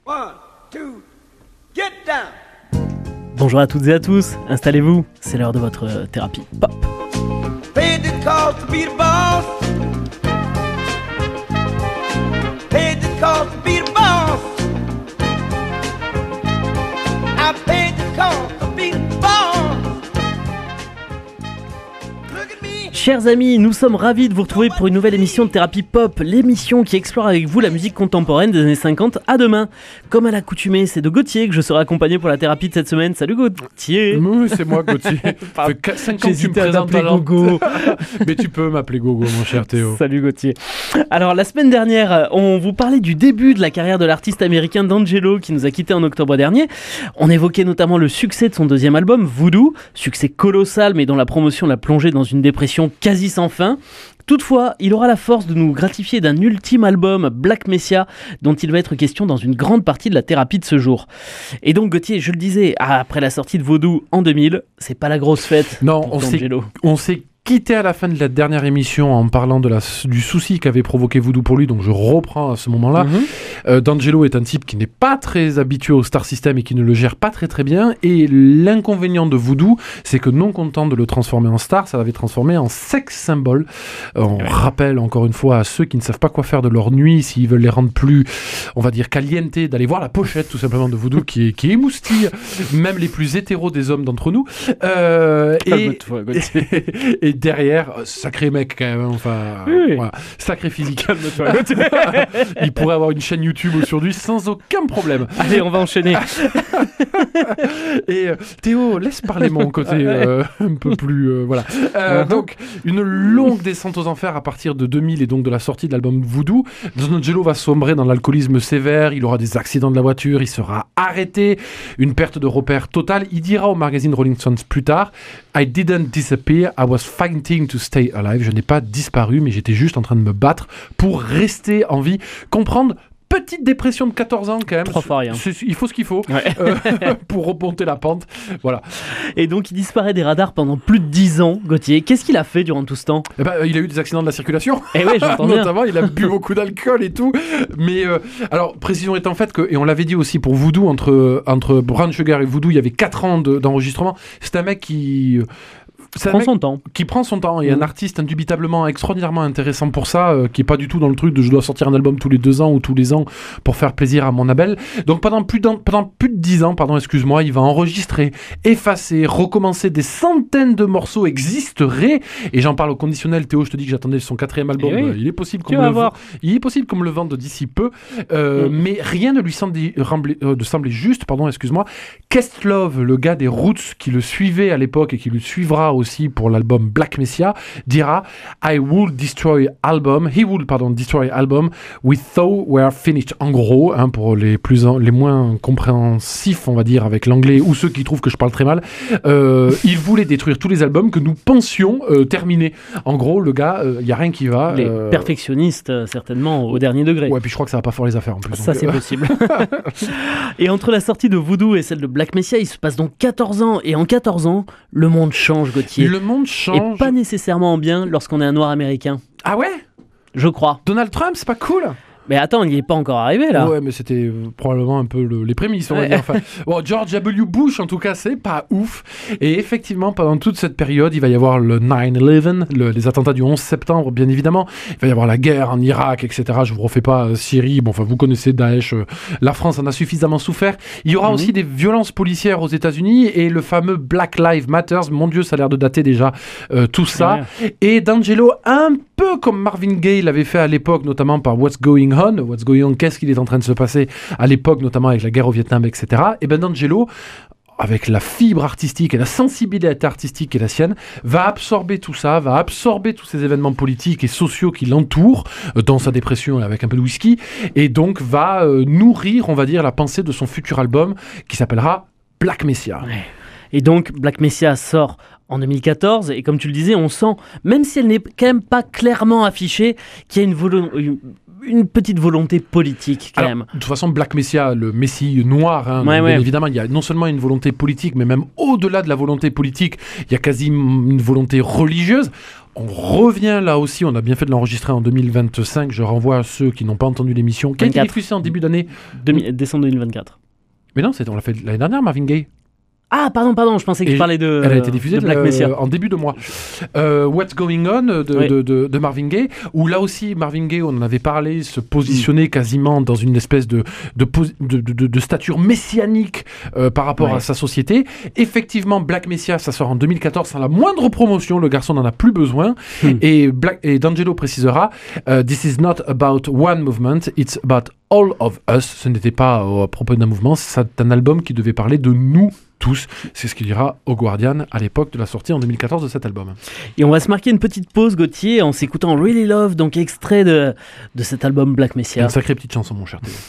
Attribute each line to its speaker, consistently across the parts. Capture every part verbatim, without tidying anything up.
Speaker 1: One, two, get down.
Speaker 2: Bonjour à toutes et à tous, installez-vous, c'est l'heure de votre euh, thérapie pop.
Speaker 1: Paid the cost to be the boss. Paid the cost to be the boss. I paid the cost to be the boss. Look at me.
Speaker 2: Chers amis, nous sommes ravis de vous retrouver pour une nouvelle émission de Thérapie Pop, l'émission qui explore avec vous la musique contemporaine des années cinquante à demain. Comme à l'accoutumée, c'est de Gauthier que je serai accompagné pour la thérapie de cette semaine. Salut Gauthier.
Speaker 3: Oui, c'est moi Gauthier. Ça fait cinq ans que tu me
Speaker 2: J'hésitais à
Speaker 3: présentes
Speaker 2: t'appeler
Speaker 3: à
Speaker 2: Gogo.
Speaker 3: Mais tu peux m'appeler Gogo, mon cher Théo.
Speaker 2: Salut Gauthier. Alors la semaine dernière, on vous parlait du début de la carrière de l'artiste américain D'Angelo qui nous a quittés en octobre dernier. On évoquait notamment le succès de son deuxième album, Voodoo, succès colossal mais dont la promotion l'a plongé dans une dépression quasi sans fin. Toutefois, il aura la force de nous gratifier d'un ultime album, Black Messiah, dont il va être question dans une grande partie de la thérapie de ce jour. Et donc Gauthier, je le disais, après la sortie de Voodoo en deux mille, c'est pas la grosse fête
Speaker 3: Non,
Speaker 2: pour
Speaker 3: on s'est,
Speaker 2: D'Angelo.
Speaker 3: on s'est quitté à la fin de la dernière émission en parlant de la, du souci qu'avait provoqué Voodoo pour lui, donc je reprends à ce moment-là.
Speaker 2: Mhm.
Speaker 3: Euh, D'Angelo est un type qui n'est pas très habitué au Star System et qui ne le gère pas très très bien, et l'inconvénient de Voodoo, c'est que non content de le transformer en star, ça l'avait transformé en sex symbole. Euh, on
Speaker 2: Ouais.
Speaker 3: rappelle encore une fois à ceux qui ne savent pas quoi faire de leur nuit, s'ils veulent les rendre plus, on va dire, caliente, d'aller voir la pochette tout simplement de Voodoo qui, est, qui émoustille même les plus hétéros des hommes d'entre nous. Euh, et,
Speaker 2: Calme-toi, Gauthier.
Speaker 3: et, et derrière, euh, sacré mec quand même, hein, enfin,
Speaker 2: Oui.
Speaker 3: voilà, sacré physique.
Speaker 2: Calme-toi, Gauthier.
Speaker 3: Il pourrait avoir une chaîne YouTube aujourd'hui sans aucun problème.
Speaker 2: Allez, on va enchaîner.
Speaker 3: Et euh, Théo, laisse parler mon côté euh, un peu plus... euh, voilà. Euh,
Speaker 2: Uh-huh.
Speaker 3: Donc, une longue descente aux enfers à partir de deux mille et donc de la sortie de l'album Voodoo. D'Angelo va sombrer dans l'alcoolisme sévère, il aura des accidents de la voiture, il sera arrêté, une perte de repères totale. Il dira au magazine Rolling Stones plus tard « I didn't disappear, I was fighting to stay alive ». Je n'ai pas disparu, mais j'étais juste en train de me battre pour rester en vie. Comprendre petite dépression de quatorze ans quand même.
Speaker 2: Trois fois rien.
Speaker 3: C'est- Il faut ce qu'il faut
Speaker 2: Ouais.
Speaker 3: euh, pour remonter la pente. Voilà.
Speaker 2: Et donc il disparaît des radars pendant plus de dix ans, Gauthier. Qu'est-ce qu'il a fait durant tout ce temps?
Speaker 3: Eh ben, il a eu des accidents de la circulation.
Speaker 2: Eh ouais, j'entends bien.
Speaker 3: Notamment, il a bu beaucoup d'alcool et tout. Mais euh, alors, précision est en fait que, et on l'avait dit aussi pour Voodoo, entre, entre Brown Sugar et Voodoo, il y avait quatre ans de- d'enregistrement. C'est un mec qui. euh, C'est un
Speaker 2: Prends
Speaker 3: mec
Speaker 2: son temps.
Speaker 3: qui prend son temps et
Speaker 2: Mhm.
Speaker 3: un artiste indubitablement extraordinairement intéressant pour ça, euh, qui est pas du tout dans le truc de je dois sortir un album tous les deux ans ou tous les ans pour faire plaisir à mon label. Donc pendant plus, d'un- pendant plus de dix ans, pardon, excuse-moi, il va enregistrer, effacer, recommencer des centaines de morceaux existeraient, et j'en parle au conditionnel. Théo, je te dis que j'attendais son quatrième album.
Speaker 2: Eh oui.
Speaker 3: Euh, il est possible qu'on
Speaker 2: Tu
Speaker 3: me
Speaker 2: vas
Speaker 3: le
Speaker 2: voir.
Speaker 3: il est possible qu'on me le vende d'ici peu, euh,
Speaker 2: Mm.
Speaker 3: mais rien ne lui semble rembler- euh, de sembler juste, pardon, excuse-moi. Questlove, le gars des Roots qui le suivait à l'époque et qui le suivra aussi pour l'album Black Messiah, dira I would destroy album, he would pardon destroy album we thought were finished. En gros, hein, pour les plus en- les moins compréhensifs, on va dire avec l'anglais ou ceux qui trouvent que je parle très mal, euh, il voulait détruire tous les albums que nous pensions euh, terminés. En gros, le gars, il y a rien qui va.
Speaker 2: Les
Speaker 3: euh,
Speaker 2: perfectionnistes, euh, certainement, au dernier degré.
Speaker 3: Ouais, puis je crois que ça va pas fort les affaires en plus.
Speaker 2: Ça,
Speaker 3: donc,
Speaker 2: c'est
Speaker 3: euh,
Speaker 2: possible. Et entre la sortie de Voodoo et celle de Black Messiah, il se passe donc quatorze ans. Et en quatorze ans, le monde change, Gauthier.
Speaker 3: le monde
Speaker 2: Et
Speaker 3: change.
Speaker 2: pas nécessairement en bien lorsqu'on est un noir américain.
Speaker 3: Ah ouais?
Speaker 2: Je crois.
Speaker 3: Donald Trump, c'est pas cool?
Speaker 2: Mais attends, il n'y est pas encore arrivé, là.
Speaker 3: Ouais, mais c'était euh, probablement un peu le- les prémices, on va
Speaker 2: Ouais.
Speaker 3: dire. Enfin, bon, George W. Bush, en tout cas, c'est pas ouf. Et effectivement, pendant toute cette période, il va y avoir le nine eleven, le- les attentats du onze septembre, bien évidemment. Il va y avoir la guerre en Irak, et cetera. Je vous refais pas euh, Syrie. Bon, enfin, vous connaissez Daesh. euh, la France en a suffisamment souffert. Il y aura
Speaker 2: Mhm.
Speaker 3: aussi des violences policières aux États-Unis et le fameux Black Lives Matter. Mon Dieu, ça a l'air de dater déjà euh, tout ça.
Speaker 2: Ouais.
Speaker 3: Et D'Angelo, un peu comme Marvin Gaye l'avait fait à l'époque, notamment par What's Going On, What's Going On, qu'est-ce qu'il est en train de se passer à l'époque, notamment avec la guerre au Vietnam, et cetera. Et ben D'Angelo, avec la fibre artistique et la sensibilité artistique qui est la sienne, va absorber tout ça, va absorber tous ces événements politiques et sociaux qui l'entourent, euh, dans sa dépression et avec un peu de whisky, et donc va euh, nourrir, on va dire, la pensée de son futur album qui s'appellera Black Messiah.
Speaker 2: Ouais. Et donc, Black Messiah sort en deux mille quatorze, et comme tu le disais, on sent, même si elle n'est quand même pas clairement affichée, qu'il y a une, volo- une- une petite volonté politique quand
Speaker 3: Alors,
Speaker 2: même.
Speaker 3: de toute façon, Black Messiah, le Messie noir, hein,
Speaker 2: Ouais,
Speaker 3: bien
Speaker 2: ouais.
Speaker 3: évidemment, il y a non seulement une volonté politique, mais même au-delà de la volonté politique, il y a quasi une volonté religieuse. On revient là aussi, on a bien fait de l'enregistrer en deux mille vingt-cinq, je renvoie à ceux qui n'ont pas entendu l'émission, qui a été
Speaker 2: vingt-quatre.
Speaker 3: diffusée en début d'année.
Speaker 2: Demi- décembre deux mille vingt-quatre.
Speaker 3: Mais non, c'est, on l'a fait l'année dernière, Marvin Gaye.
Speaker 2: Ah, pardon, pardon, je pensais que
Speaker 3: Et
Speaker 2: tu parlais de,
Speaker 3: Elle a été diffusée
Speaker 2: de Black
Speaker 3: euh,
Speaker 2: Messiah.
Speaker 3: en début de mois. Euh, What's Going On de,
Speaker 2: Oui.
Speaker 3: de, de, de Marvin Gaye, où là aussi Marvin Gaye, on en avait parlé, se positionnait mm. quasiment dans une espèce de, de, de, de, de stature messianique euh, par rapport
Speaker 2: ouais.
Speaker 3: à sa société. Effectivement, Black Messiah, ça sort en deux mille quatorze, sans la moindre promotion, le garçon n'en a plus besoin. Mm. Et, Black, et D'Angelo précisera uh, This is not about one movement, it's about all of us. Ce n'était pas euh, à propos d'un mouvement, c'est un album qui devait parler de nous tous. C'est ce qu'il dira au Guardian à l'époque de la sortie en deux mille quatorze de cet album.
Speaker 2: Et on va se marquer une petite pause, Gauthier, en s'écoutant Really Love, donc extrait de, de cet album Black Messiah.
Speaker 3: Une sacrée petite chanson, mon cher Théo.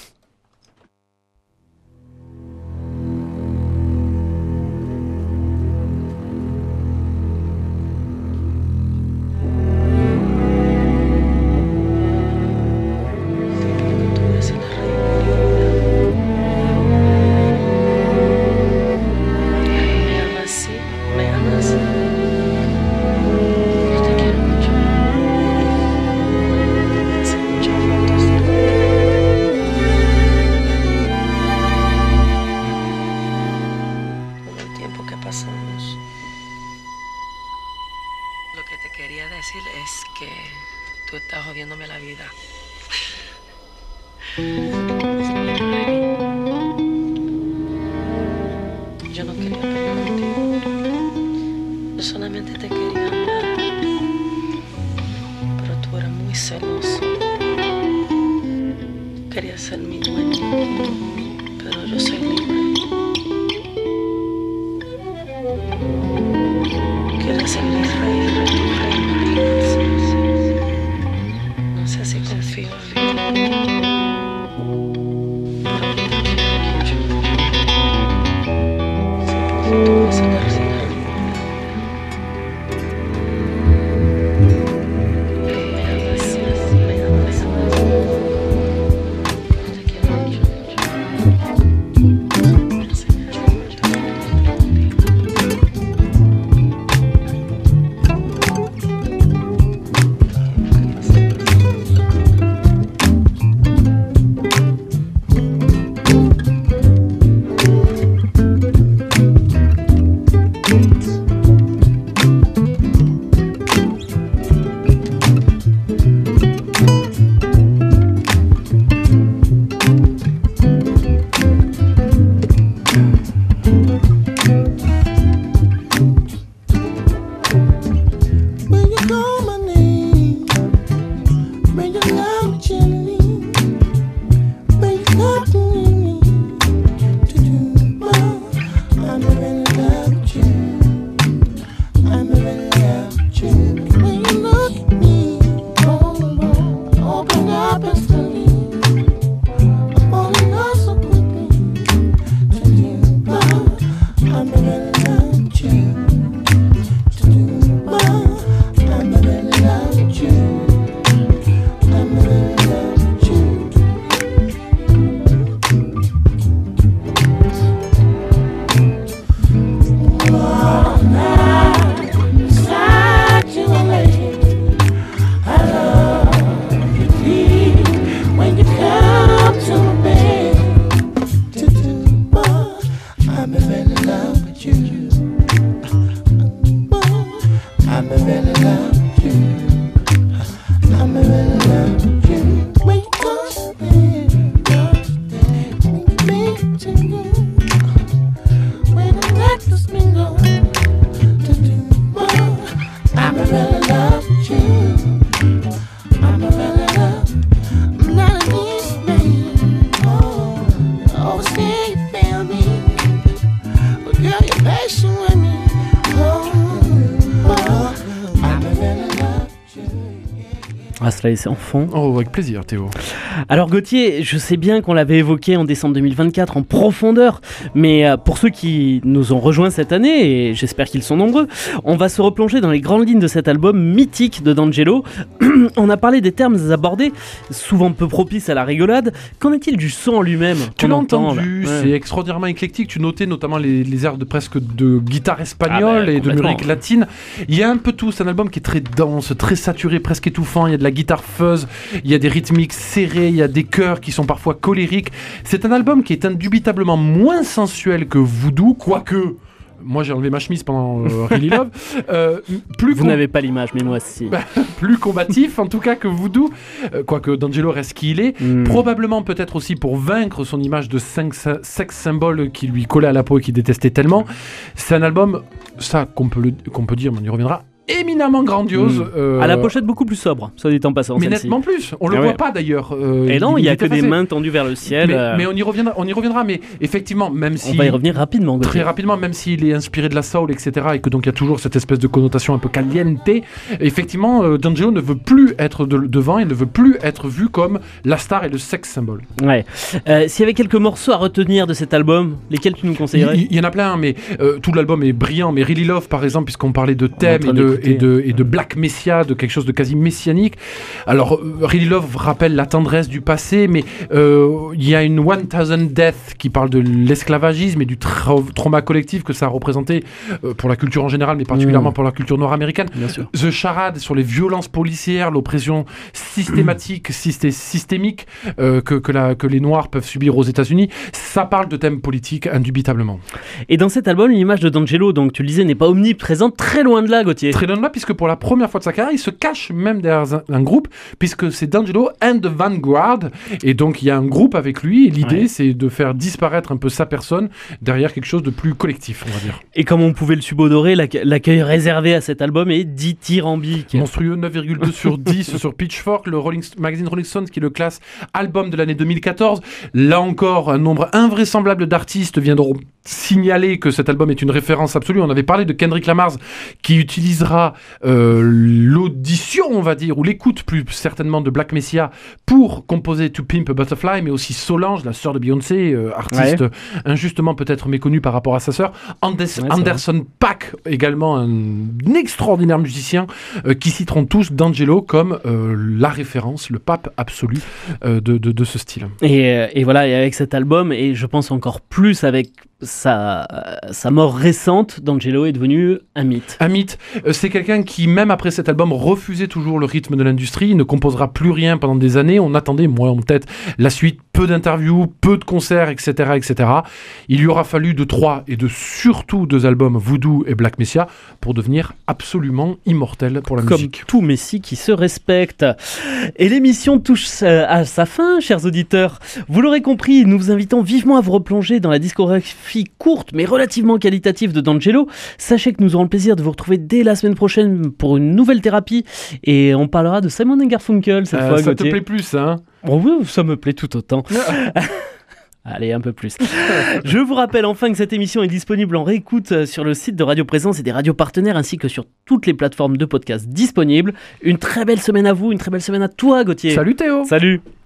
Speaker 2: se la laisser en fond.
Speaker 3: Oh, avec plaisir, Théo.
Speaker 2: Alors Gauthier, je sais bien qu'on l'avait évoqué en décembre deux mille vingt-quatre en profondeur, mais euh, pour ceux qui nous ont rejoints cette année, et j'espère qu'ils sont nombreux, on va se replonger dans les grandes lignes de cet album mythique de D'Angelo. On a parlé des termes abordés, souvent peu propices à la rigolade. Qu'en est-il du son en lui-même?
Speaker 3: Tu l'as
Speaker 2: entend,
Speaker 3: entendu,
Speaker 2: là. Ouais.
Speaker 3: c'est extraordinairement éclectique. Tu notais notamment les, les airs de presque de guitare espagnole
Speaker 2: Ah bah,
Speaker 3: et de
Speaker 2: complètement.
Speaker 3: musique latine. Il y a un peu tout. C'est un album qui est très dense, très saturé, presque étouffant. Il y a de la guitare fuzz, il y a des rythmiques serrés, il y a des chœurs qui sont parfois colériques. C'est un album qui est indubitablement moins sensuel que Voodoo, quoique. Moi j'ai enlevé ma chemise pendant euh, Really Love. Euh, plus
Speaker 2: Vous
Speaker 3: com-
Speaker 2: n'avez pas l'image, mais moi si.
Speaker 3: plus combatif en tout cas que Voodoo, euh, quoique D'Angelo reste qui il est.
Speaker 2: Mm.
Speaker 3: Probablement peut-être aussi pour vaincre son image de sex symbole qui lui collait à la peau et qu'il détestait tellement. C'est un album, ça qu'on peut, le, qu'on peut dire, mais on y reviendra, éminemment grandiose.
Speaker 2: Mm.
Speaker 3: euh,
Speaker 2: À la pochette beaucoup plus sobre, soit dit en passant.
Speaker 3: mais
Speaker 2: celle-ci.
Speaker 3: nettement plus. On le
Speaker 2: Ah
Speaker 3: voit
Speaker 2: ouais.
Speaker 3: pas d'ailleurs. euh,
Speaker 2: Et non, il y a
Speaker 3: est
Speaker 2: que des
Speaker 3: effacé.
Speaker 2: mains tendues vers le ciel.
Speaker 3: Mais,
Speaker 2: euh,
Speaker 3: mais on y reviendra. On y reviendra. Mais effectivement, même si
Speaker 2: On va y revenir rapidement. Gauthier.
Speaker 3: très rapidement, même s'il est inspiré de la soul, et cetera, et que donc il y a toujours cette espèce de connotation un peu caliente, effectivement, euh, D'Angelo ne veut plus être de- devant et ne veut plus être vu comme la star et le sex symbole.
Speaker 2: Ouais. Euh, S'il y avait quelques morceaux à retenir de cet album, lesquels tu nous
Speaker 3: Il,
Speaker 2: conseillerais?
Speaker 3: il- il y en a plein, mais euh, tout l'album est brillant. Mais Really Love, par exemple, puisqu'on parlait de thème
Speaker 2: train
Speaker 3: et de,
Speaker 2: d'écouter.
Speaker 3: et, de, et de Black Messiah, de quelque chose de quasi messianique. Alors, euh, Really Love rappelle la tendresse du passé, mais euh, il y a une One Thousand Death qui parle de l'esclavagisme et du tra- trauma collectif que ça a représenté euh, pour la culture en général, mais particulièrement
Speaker 2: Mmh.
Speaker 3: pour la culture nord-américaine.
Speaker 2: Bien sûr.
Speaker 3: The Charade sur les violences policières, l'oppression systématique, systé- systémique euh, que, que, la, que les Noirs peuvent subir aux États-Unis. Ça parle de thèmes politiques, indubitablement.
Speaker 2: Et dans cet album, l'image de D'Angelo, donc tu le disais, n'est pas omniprésente, très loin de là, Gauthier.
Speaker 3: Très loin de là, puisque pour la première fois de sa carrière, il se cache même derrière un, un groupe, puisque c'est D'Angelo and the Vanguard, et donc il y a un groupe avec lui, et l'idée
Speaker 2: Ouais.
Speaker 3: c'est de faire disparaître un peu sa personne derrière quelque chose de plus collectif, on va dire.
Speaker 2: Et comme on pouvait le subodorer, l'acc- l'accueil réservé à cet album est dithyrambique.
Speaker 3: Monstrueux, neuf virgule deux sur dix sur Pitchfork, le Rolling, magazine Rolling Stone qui le classe album de l'année deux mille quatorze. Là encore, un nombre invraisemblable d'artistes viendront signaler que cet album est une référence absolue. On avait parlé de Kendrick Lamar qui utilisera euh, l'audition, on va dire, ou l'écoute plus certainement de Black Messiah pour composer To Pimp a Butterfly, mais aussi Solange, la sœur de Beyoncé, euh, artiste
Speaker 2: Ouais.
Speaker 3: injustement peut-être méconnue par rapport à sa sœur. Andes-
Speaker 2: Ouais, c'est
Speaker 3: Anderson .Paak, également un, un extraordinaire musicien, euh, qui citeront tous D'Angelo comme euh, la référence, le pape absolu euh, de, de, de ce style.
Speaker 2: Et, euh, et voilà, et avec cet album, et je pense encore plus avec sa, sa mort récente, D'Angelo est devenu un mythe.
Speaker 3: Un mythe, euh, c'est quelqu'un qui, même après cet album, refusait toujours le rythme de l'industrie. Il ne composera plus rien pendant des années. On attendait, moi en tête, la suite, peu d'interviews, peu de concerts, et cetera, et cetera. Il lui aura fallu de trois et de surtout deux albums, Voodoo et Black Messiah, pour devenir absolument immortel pour la
Speaker 2: Comme
Speaker 3: musique.
Speaker 2: tout Messie qui se respecte. Et l'émission touche euh, à sa fin, chers auditeurs. Vous l'aurez compris, nous vous invitons vivement à vous replonger dans la discographie courte mais relativement qualitative de D'Angelo. Sachez que nous aurons le plaisir de vous retrouver dès la semaine prochaine pour une nouvelle thérapie et on parlera de Simon and Garfunkel cette
Speaker 3: Euh,
Speaker 2: fois,
Speaker 3: ça te
Speaker 2: Gauthier.
Speaker 3: plaît plus, hein?
Speaker 2: Oh oui, ça me plaît tout autant. Allez, un peu plus. Je vous rappelle enfin que cette émission est disponible en réécoute sur le site de Radio Présence et des radios partenaires ainsi que sur toutes les plateformes de podcast disponibles. Une très belle semaine à vous, une très belle semaine à toi, Gauthier.
Speaker 3: Salut Théo!
Speaker 2: Salut.